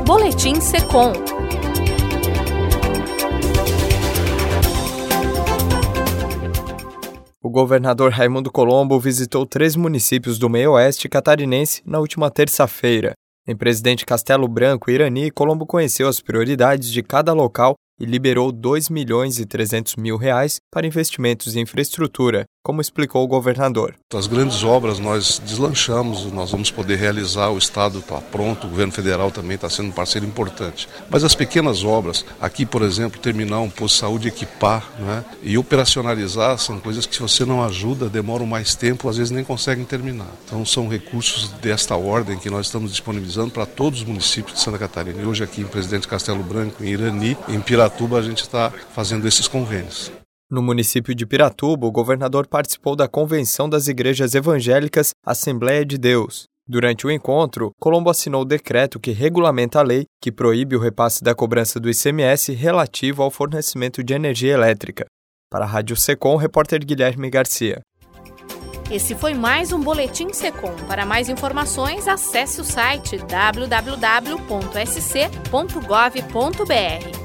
Boletim Secom. O governador Raimundo Colombo visitou 3 municípios do meio-oeste catarinense na última terça-feira. Em Presidente Castelo Branco e Irani, Colombo conheceu as prioridades de cada local e liberou R$ 2.300.000 para investimentos em infraestrutura, como explicou o governador. As grandes obras nós deslanchamos, nós vamos poder realizar, o Estado está pronto, o governo federal também está sendo um parceiro importante. Mas as pequenas obras, aqui por exemplo, terminar um posto de saúde, equipar, né, e operacionalizar, são coisas que se você não ajuda, demoram mais tempo, às vezes nem conseguem terminar. Então são recursos desta ordem que nós estamos disponibilizando para todos os municípios de Santa Catarina. E hoje aqui em Presidente Castelo Branco, em Irani, em Piratuba, a gente está fazendo esses convênios. No município de Piratuba, o governador participou da Convenção das Igrejas Evangélicas Assembleia de Deus. Durante o encontro, Colombo assinou o decreto que regulamenta a lei que proíbe o repasse da cobrança do ICMS relativo ao fornecimento de energia elétrica. Para a Rádio Secom, o repórter Guilherme Garcia. Esse foi mais um Boletim Secom. Para mais informações, acesse o site www.sc.gov.br.